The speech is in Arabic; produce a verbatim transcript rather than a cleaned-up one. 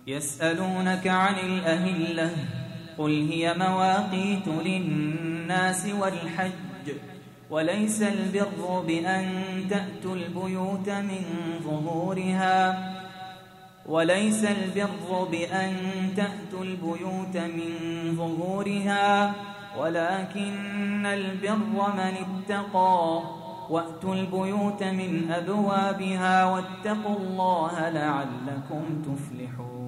يسألونك عن الأهلة قل هي مواقيت للناس والحج وليس البر بأن تأتوا البيوت من ظهورها وليس البر بأن تأتوا البيوت من ظهورها ولكن البر من اتقى وأتوا البيوت من أبوابها واتقوا الله لعلكم تفلحون.